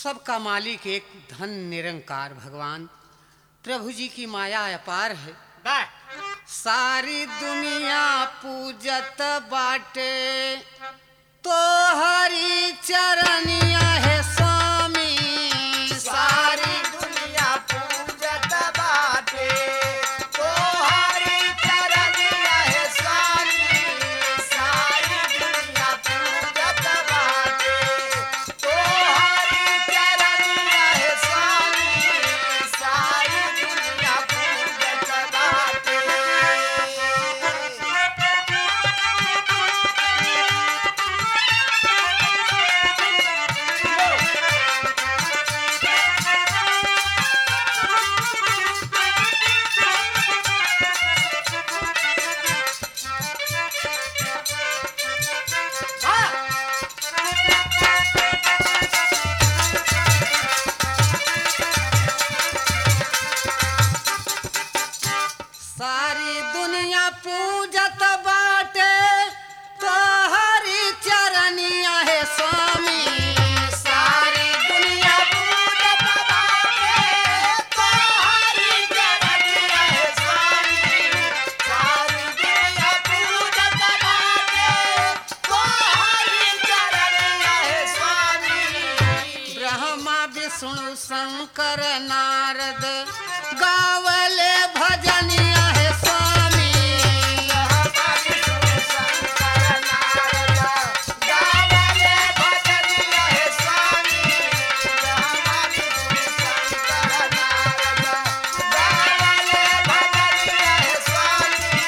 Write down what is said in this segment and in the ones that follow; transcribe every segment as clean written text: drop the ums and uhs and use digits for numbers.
सबका मालिक एक धन निरंकार भगवान प्रभु जी की माया अपार है। सारी दुनिया पूजत बाटे तो हरी चरनिया है स्वामी। सारी दुनिया पूजत बाटे तो हरी चरनिया है स्वामी। सारी दुनिया पूजत बाटे तो हरी चरनिया है स्वामी। सारी दुनिया पूजत बाटे। सारी दुनिया पूजत बाटे तो हरी चरनिया है स्वामी। सारी दुनिया पूजत बाटे तो हरी चरनिया है स्वामी। सारी दुनिया पूजत बाटे तो हरी चरनिया है स्वामी। ब्रह्मा विष्णु शंकर नारद गावले भजनिया है स्वामी। शंकर नारद गावले भजनिया है स्वामी। शंकर नारद गावले भजनिया है स्वामी।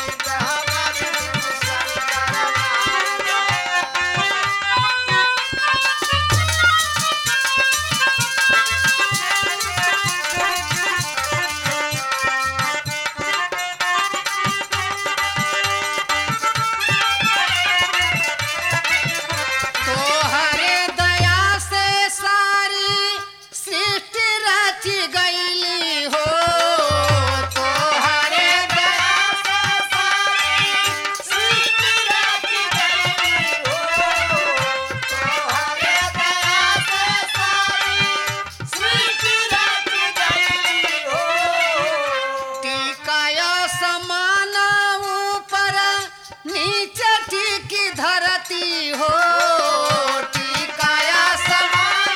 तो हरे दया से सारी सृष्टि रची गईली हो। तो हरे दया दया से सारी सृष्टि रची गई हो। तो हरे दया से सारी सृष्टि रची गई हो। टीकाय समान ऊपर नीचे टीकी धरती हो। टीकाय समान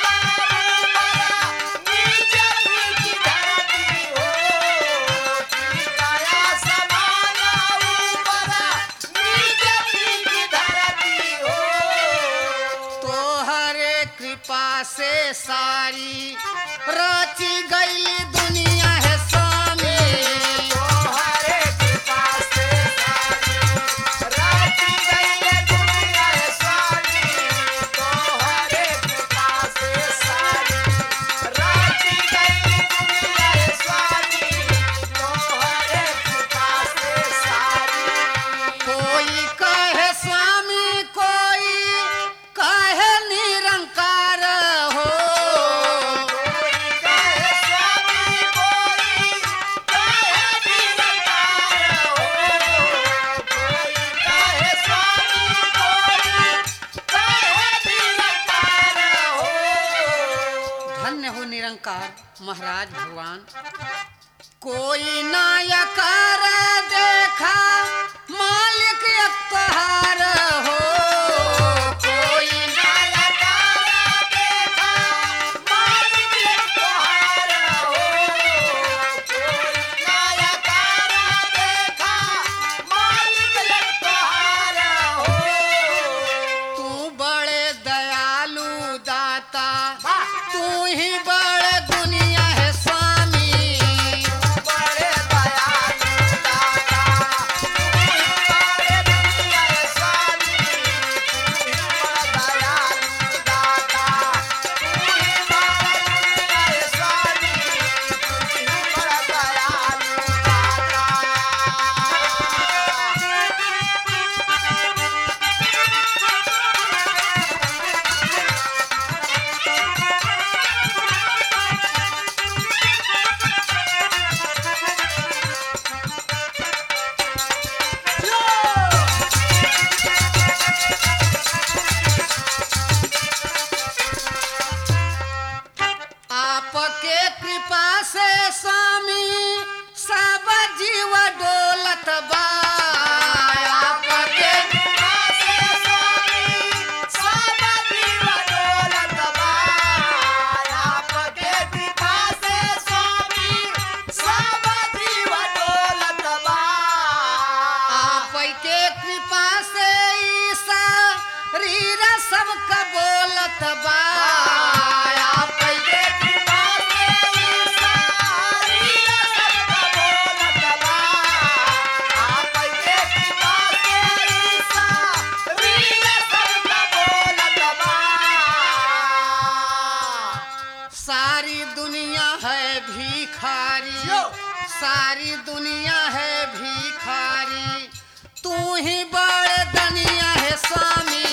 नीचे नीची धरती हो। टीकाया समान ऊपर नीचे नीची धरती हो। तो हरे कृपा से सारी रची गई दुनिया है स्वामी। तो हरे कृपा से सारी रची गई दुनिया है स्वामी। तो हरे कृपा से सारी रची गई दुनिया है स्वामी। तो हरे कृपा से सारी कोई कहे स्वामी कोई कहे निरंकार हो। कोई कहे स्वामी कोई कहे निरंकार हो। कोई कहे स्वामी कोई कहे निरंकार हो। धन्य हो निरंकार महाराज भगवान। कोई नायकार देखा मालिक एक तोहार हो। कोई नायकार देखा मालिक एक तोहार हो। कोई नायकार देखा मालिक एक तोहार हो। तू बड़े दयालु दाता तू ही बड़े दुनिया है स्वामी। बड़े दयालु दाता है स्वामी सब जीव डोलत बा आपके कृपा से स्वामी सब जीव डोलत बा। आपके कृपा से स्वामी सब जीव डोलत बा। आपके कृपा से ई शरीर सबका बोलत बा आपके कृपा से ई शरीर सबका बोलत बा। आपके कृपा से ई शरीर सबका बोलत बा। सारी दुनिया है भिखारी यो। सारी दुनिया है भिखारी तू ही बड़ दनिया है स्वामी